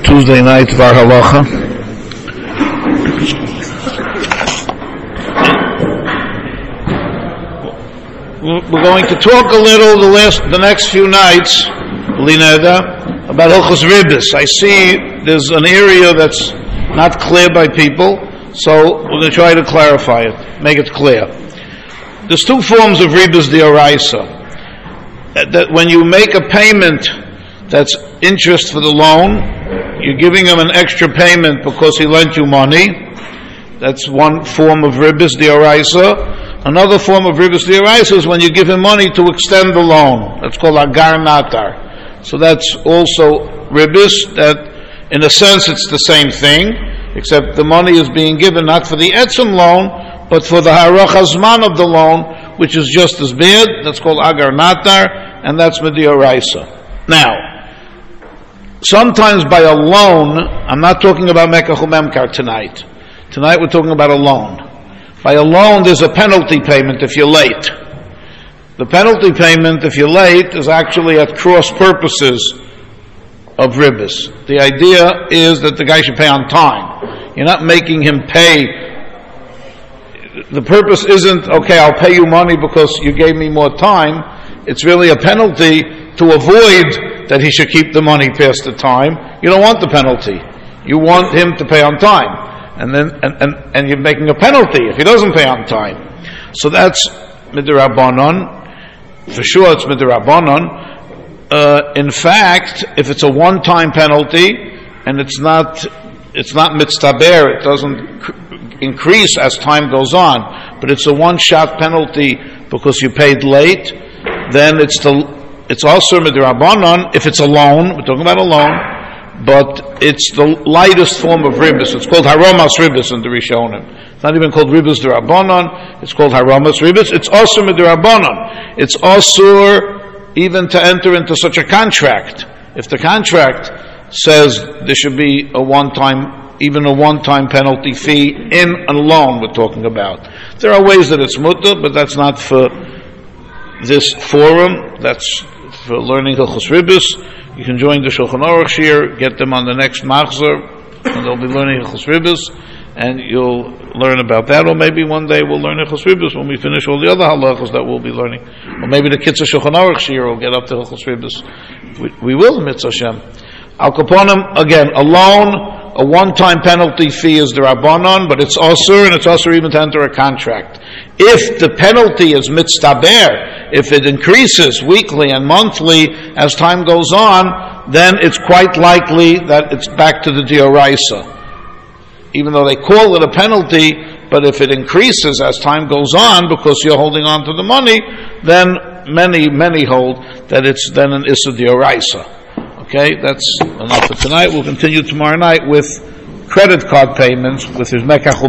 Tuesday night Var Halacha. We're going to talk a little the next few nights, Lineda, about Hilchos Ribis. I see there's an area that's not clear by people, so we're going to try to clarify it, make it clear. There's two forms of Ribis D'Oraisa. That when you make a payment that's interest for the loan, you're giving him an extra payment because he lent you money. That's one form of Ribis D'Oraisa. Another form of Ribis D'Oraisa is when you give him money to extend the loan. That's called Agar Natar. So that's also Ribis, that in a sense it's the same thing, except the money is being given not for the Etzem loan, but for the Harach Hazman of the loan, which is just as bad. That's called Agar Natar, and that's D'Oraisa. Now, sometimes by a loan, I'm not talking about Mekach Umemkar tonight. Tonight we're talking about a loan. By a loan, there's a penalty payment if you're late. The penalty payment if you're late is actually at cross purposes of Ribis. The idea is that the guy should pay on time. You're not making him pay. The purpose isn't, okay, I'll pay you money because you gave me more time. It's really a penalty to avoid that he should keep the money past the time. You don't want the penalty. You want him to pay on time. And you're making a penalty if he doesn't pay on time. So that's Midrabanon. For sure it's Midrabanon. In fact, if it's a one-time penalty and it's not mitztaber, it doesn't increase as time goes on, but it's a one-shot penalty because you paid late, then it's also Midrabanon if it's a loan. We're talking about a loan. But it's the lightest form of Ribis. It's called Haramas Ribis in the Rishonim. It's not even called Ribis D'Rabbanan. It's called Haramas Ribis. It's also Midrabbanan. It's also even to enter into such a contract. If the contract says there should be a one-time penalty fee in a loan we're talking about. There are ways that it's mutter, but that's not for this forum. That's for learning Hilchos Ribis. You can join the Shulchan Aruch Shir, get them on the next Machzor, and they'll be learning Hilchos Ribis, and you'll learn about that. Or maybe one day we'll learn Hilchos Ribis when we finish all the other halachos that we'll be learning. Or maybe the Kitzur Shulchan Aruch Shir will get up to Hilchos Ribis. We will, Mitzvah Hashem. Al Kaponim, again, a loan, a one-time penalty fee is the Rabbanon, but it's also, and it's also even to enter a contract. If the penalty is mitztaber, if it increases weekly and monthly as time goes on, then it's quite likely that it's back to the D'Oraisa. Even though they call it a penalty, but if it increases as time goes on because you're holding on to the money, then many hold that it's then an Issa D'Oraisa. Okay, that's enough for tonight. We'll continue tomorrow night with credit card payments with his Mekach